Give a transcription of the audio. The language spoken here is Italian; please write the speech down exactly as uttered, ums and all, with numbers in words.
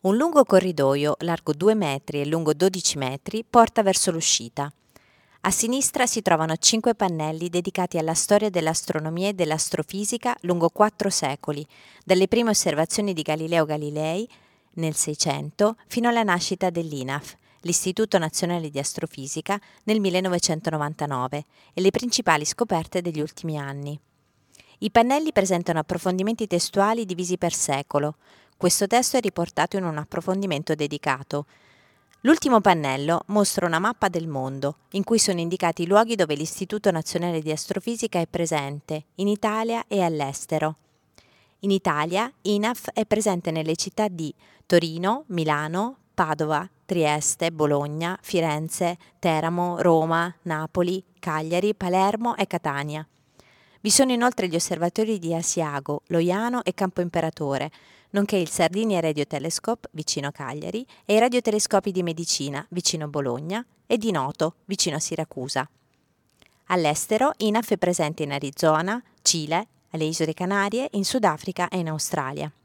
Un lungo corridoio, largo due metri e lungo dodici metri, porta verso l'uscita. A sinistra si trovano cinque pannelli dedicati alla storia dell'astronomia e dell'astrofisica lungo quattro secoli, dalle prime osservazioni di Galileo Galilei nel Seicento fino alla nascita dell'I N A F, l'Istituto Nazionale di Astrofisica, nel millenovecentonovantanove, e le principali scoperte degli ultimi anni. I pannelli presentano approfondimenti testuali divisi per secolo. Questo testo è riportato in un approfondimento dedicato. L'ultimo pannello mostra una mappa del mondo, in cui sono indicati i luoghi dove l'Istituto Nazionale di Astrofisica è presente, in Italia e all'estero. In Italia, I N A F è presente nelle città di Torino, Milano, Padova, Trieste, Bologna, Firenze, Teramo, Roma, Napoli, Cagliari, Palermo e Catania. Vi sono inoltre gli osservatori di Asiago, Loiano e Campo Imperatore, nonché il Sardinia Radio Telescope, vicino Cagliari, e i radiotelescopi di Medicina, vicino Bologna, e di Noto, vicino a Siracusa. All'estero, I N A F è presente in Arizona, Cile, alle Isole Canarie, in Sudafrica e in Australia.